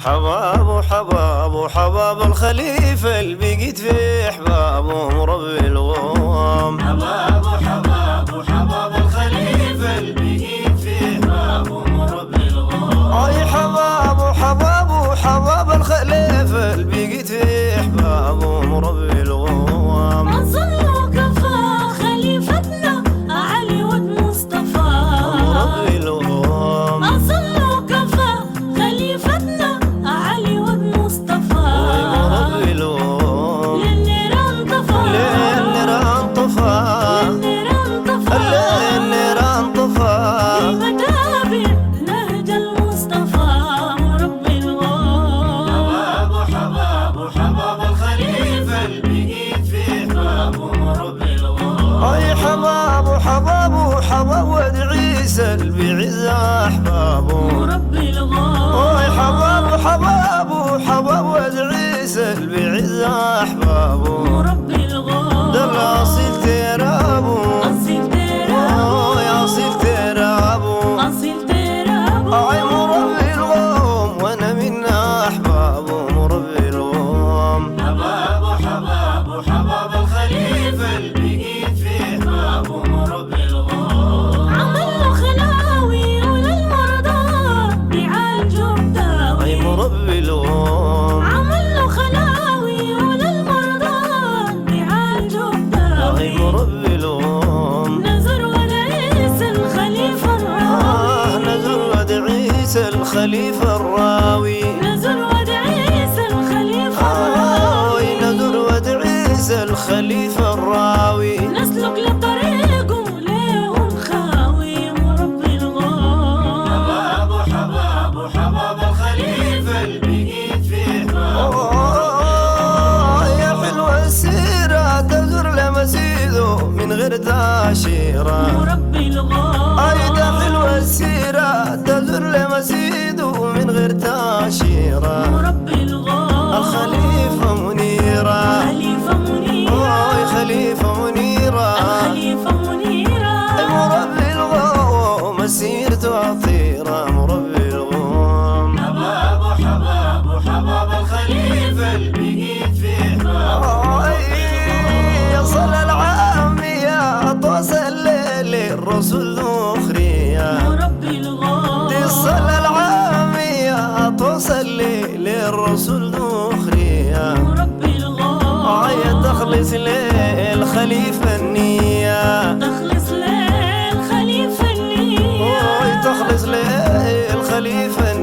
حباب حباب حباب الخليفة اللي بقيت في أحبابه مربي الغوام. حباب حباب حباب الخليفة اللي بقيت في أحبابه مربي الغوام. أي حباب حباب حباب الخليفة اللي بقيت في أحبابه مربي الغوام. أصلوا كفى خليفتنا علي ود مصطفى مربي الغوام. أصلوا كفى خليفتنا علي ود مصطفى مربي الغوام. للنيران طفى للنيران طفى للنيران طفى للنيران طفى المتابع نهج المصطفى مربي الغوام. حباب حباب حباب الخليفة اللي بقيت في أحبابه مربي الغوام. أي حباب حباب حباب ود عيسى اللي بيعز أحبابه مربي الغوام. أي حباب حباب حباب ود عيسى اللي بيعز أحبابه مربي الغوام. ده الأصيل ترابه أصيل ترابو يا أصيل ترابه أصيل ترابو أي مربي الغوم وأنا من أحبابه مربي الغوم. حباب حباب حباب الخليفة اللي بقيت في أحبابه مربي الغوام. عملوا خلاوي وللمرضى بيعالجوا أي بداوي. مربي الغوم. عملوا خلاوي وللمرضى بيعالجوا بداوي. أي مربي الغوم. نزر ورئيس الخليفة الراوي. نزر ود عيسى الخليفة الراوي. نزر ورئيس الخليفة الراوي. نزر ود عيسى الخليفة الراوي. نسلك لطريقه ليهم خاوي مربي الغوام. حباب حباب حباب الخليفة اللي بقيت في أحبابه. يا حلوة السيرة تزور لمسيده من غير تأشيرة. مربي الغوام. أي ده حلوة السيرة تزور لمسيده من غير تأشيرة. مربي الغوام. الخليفة منيرة. خليفة منيرة. أي خليفة منيرة. الخليفة منيرة. مربي الغوم مسيرته عطيرة مربي الغوم. حباب حباب حباب الخليفة اللي بقيت في أحبابه. يصل العامية توصل للرسول ذخرية. مربي الغوام. تصل العامية توصل للرسول ذخرية. مربي الغوام. تخلص للخليفة النية. تخلص للخليفة النية. تخلص للخليفة